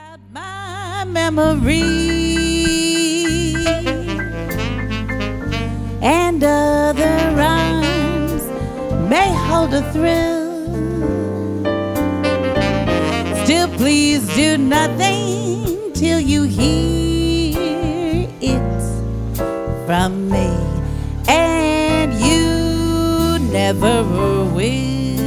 My memory and other rhymes may hold a thrill. Still, please do nothing till you hear it from me, and you never will.